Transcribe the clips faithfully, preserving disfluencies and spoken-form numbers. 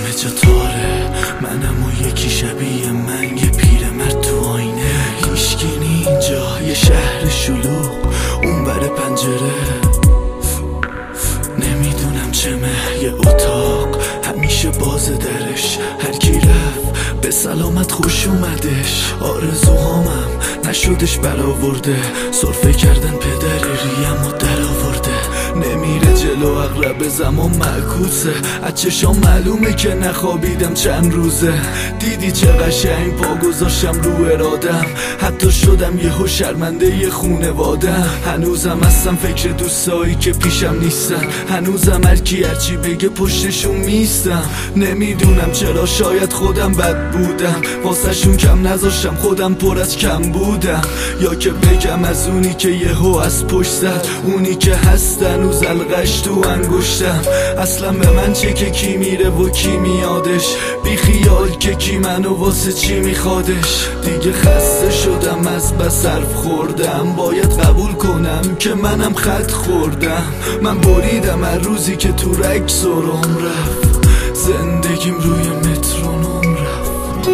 همه جا تاره، منم و یکی شبیه من، یه پیرمرد تو آینه. هیچکی نی اینجا، یه شهر شلوغ اون بر پنجره. نمیدونم چمه، یه اتاق همیشه باز درش. هر کی رفت به سلامت خوش اومدش. آرزوهامم نشدش برآورده، سرفه کردن پدر ریم و در آورده. نمیره جلو اغرب زمان معکوسه، از چشام معلومه که نخوابیدم چند روزه. دیدی چه قشنگ پا گذاشتم رو ارادم، حتی شدم یهو شرمنده ی خونوادم. هنوزم هستم فکر دوستایی که پیشم نیستن، هنوزم هرکی هرچی بگه پشتشون میستم. نمیدونم چرا، شاید خودم بد بودم، واسه شون کم نذاشتم، خودم پر از کم بودم. یا که بگم از اونی که یهو از پشت زد، اونی که هست هنوز القش تو انگشتم. اصلا به من چه که کی میره و کی میادش، بی خیال که کی منو واسه چی میخوادش. دیگه خسته شدم از بس حرف خوردم، باید قبول کنم که منم خط خوردم. من بریدم هر روزی که تو رگ سرم رفت، زندگیم روی مترونوم رفت.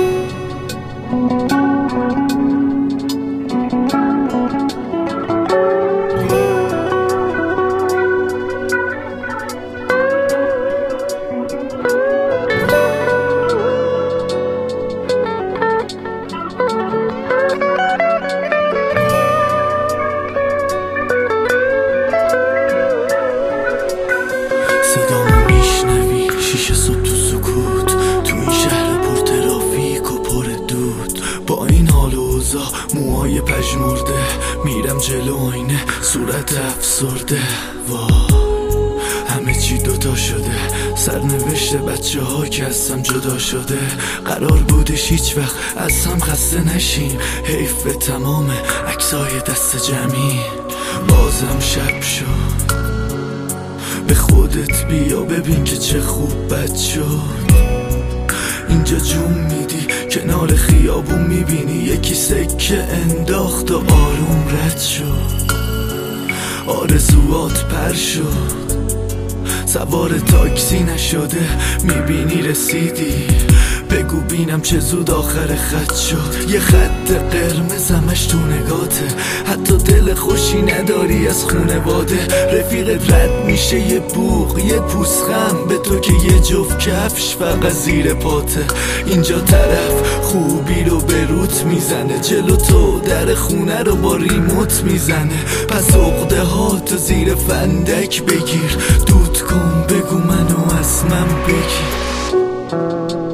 صدامو میشنوی شیشه صبح تو سکوت، تو این شهر پر ترافیک و پر دود. با این حال و اوضاع موهای پژمرده، میرم جلو آینه صورت افسرده. وای همه چی دوتا شده، سرنوشت بچه ها که هستم جدا شده. قرار بودش هیچ وقت از هم خسته نشیم، حیف به تمام عکسای دست جمعی. بازم شب شد، به خودت بیا ببین که چه خوب بد شد. اینجا جون میدی کنار خیابون، میبینی یکی سکه انداخت و آروم رد شد. آرزوات پر شد، سوار تاکسی نشده، میبینی رسیدی. بگو بینم چه زود آخر خط شد. یه خط قرمز همش تو نگاته، حتی دل خوشی نداری از خونواده. رفیقت رد میشه یه بوق یه پوسخم به تو که یه جفت کفش فقط زیر پاته. اینجا طرف خوبی رو به روت میزنه، جلو تو در خونه رو با ریموت میزنه. پس عقده ها تو زیر فندک بگیر، دود کن بگو منو از من بگیر.